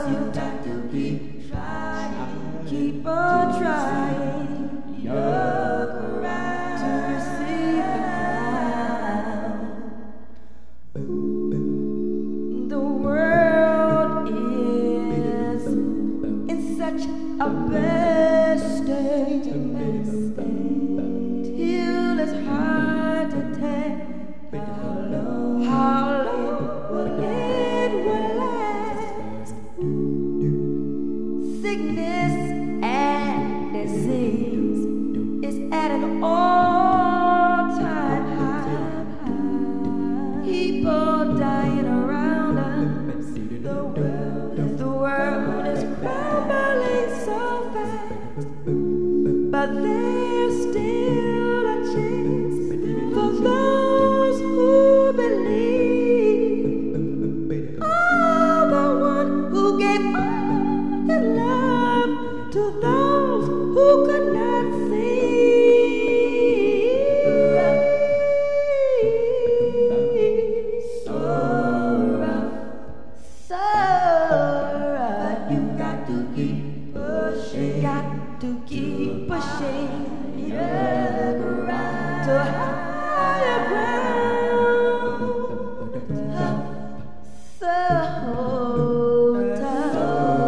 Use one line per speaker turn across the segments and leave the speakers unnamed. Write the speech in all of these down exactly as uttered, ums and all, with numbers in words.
you got to keep trying, keep on trying. Look around to receive the crown. The world is in such a bad state, till it's hard to tell how long, how long will it will last. Sickness and disease is at an all-time high. People dying around us. The world, the world is crumbling so fast, but there's still a chance for those who believe. Oh, the one who gave all his love to those who could not see. So rough, so rough, but you got to keep pushing, got to keep pushing, yeah, ground to higher ground. Tough, so tough,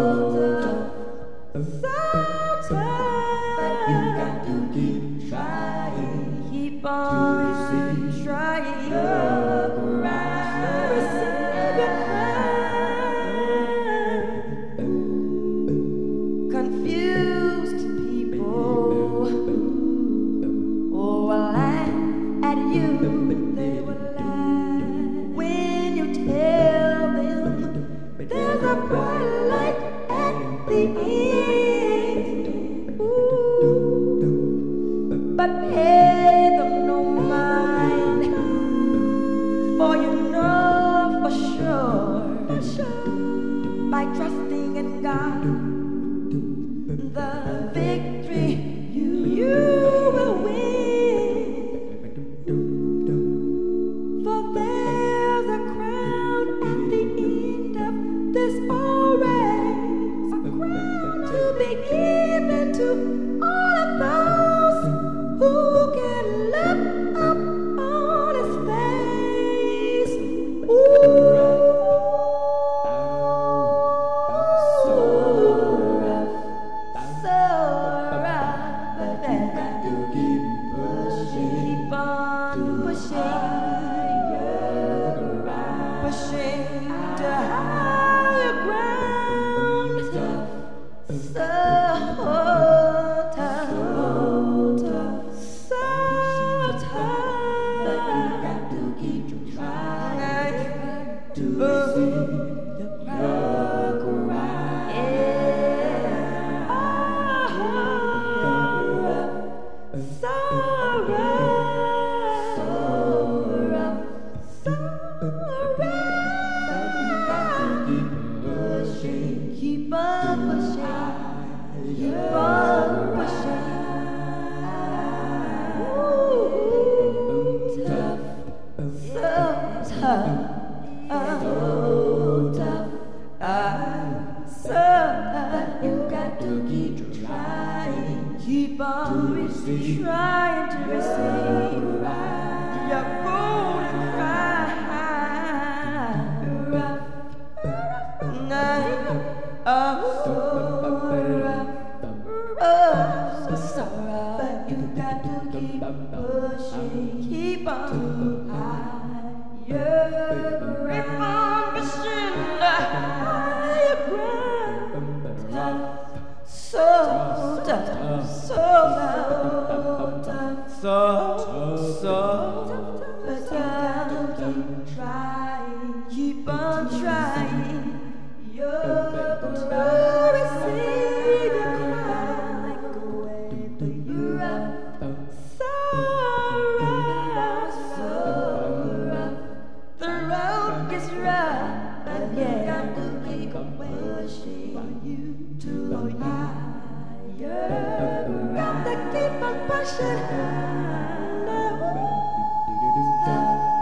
so tough, but you got to keep trying, keep on trying, look around to receive your crown. Confused people will laugh at you, they will laugh when you tell them there's a bright light at the end. Ooh, but pay them no mind, for you know for sure, for sure, by trusting in God, the victory you, you will win. For there's a crown at the end of this old race, a crown to be given to all of those who can look up on his face. Ooh. So rough, so rough, but then got to keep pushing, keep on pushing, pushing to higher ground. Tough, so tough, so tough, but you got to keep trying to see the crown. Yeah, oh, rough, so rough, so rough, so rough. You got to keep pushing, keep on pushing, keep on pushing. Ooh, tough, so tough, oh, tough, ah, so tough. You got to keep trying, keep on trying to receive your golden crown. Rough, oh, rough, oh, so rough, but you got to keep pushing, keep on higher ground, keep on pushing higher ground. Tough, so tough, so tough, so so but tough. Keep trying, keep on trying. You're gonna receive your crown like a wave to Europe. So rough, so rough. The road is rough, but you got to keep pushing you to higher ground. Got to keep on pushing.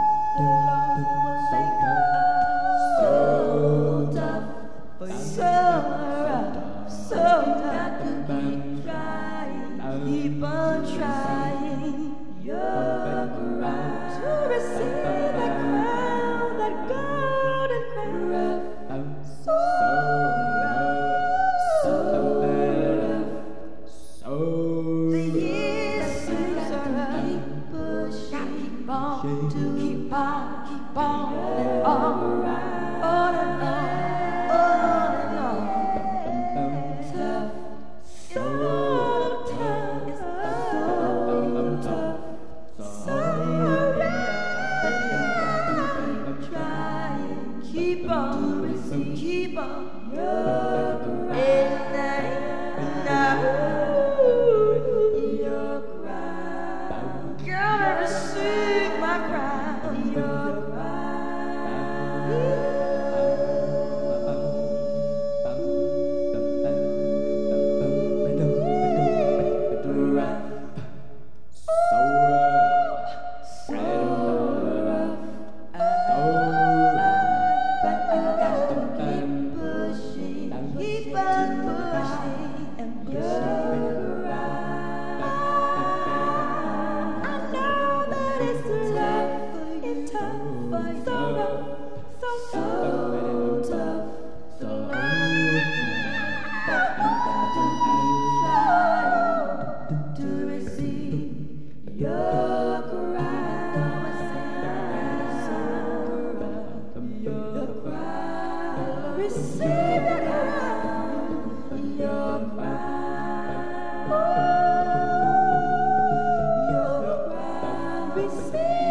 So your cry. And now your cry. Girl, receive my cry. Your receive